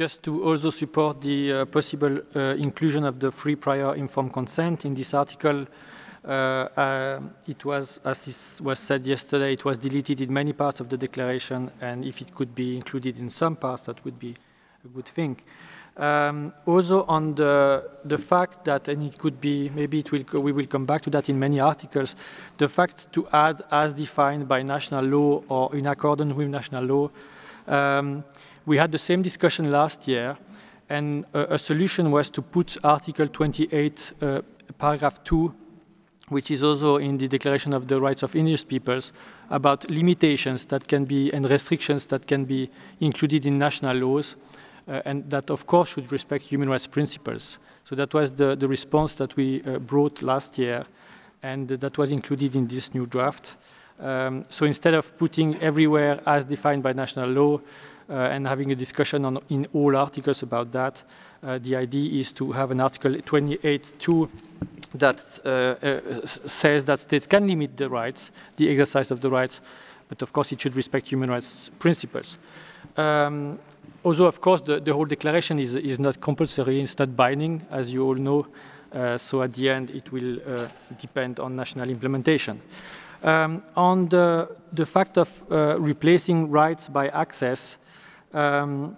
just to also support the possible inclusion of the free prior informed consent in this article. It was, as it was said yesterday, it was deleted in many parts of the declaration, and if it could be included in some parts, that would be a good thing. Also on the fact that, and it could be, maybe it will, we will come back to that in many articles, the fact to add as defined by national law or in accordance with national law. We had the same discussion last year, and a solution was to put Article 28, paragraph 2, which is also in the Declaration of the Rights of Indigenous Peoples, about limitations that can be, and restrictions that can be included in national laws, and that of course should respect human rights principles. So that was the response that we brought last year, and that was included in this new draft. So instead of putting everywhere as defined by national law and having a discussion in all articles about that, the idea is to have an Article 28.2 that says that states can limit the rights, the exercise of the rights, but of course it should respect human rights principles. Also, of course, the whole declaration is not compulsory, it's not binding, as you all know, so at the end it will depend on national implementation. On the fact of replacing rights by access, Ana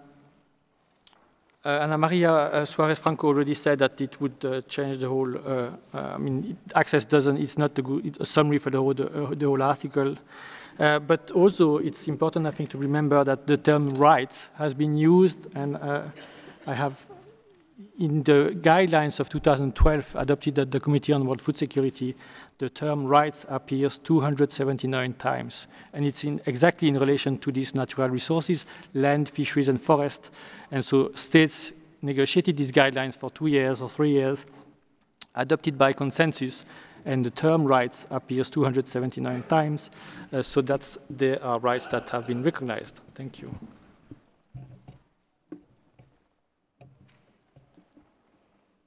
Maria Suarez Franco already said that it would change the whole, I mean, access doesn't, it's not a summary for the whole article. But also it's important, I think, to remember that the term rights has been used, and I have, in the guidelines of 2012 adopted at the Committee on World Food Security, the term rights appears 279 times. And it's exactly in relation to these natural resources, land, fisheries, and forest. And so states negotiated these guidelines for 2 years or 3 years, adopted by consensus, and the term rights appears 279 times. So there are rights that have been recognized. Thank you.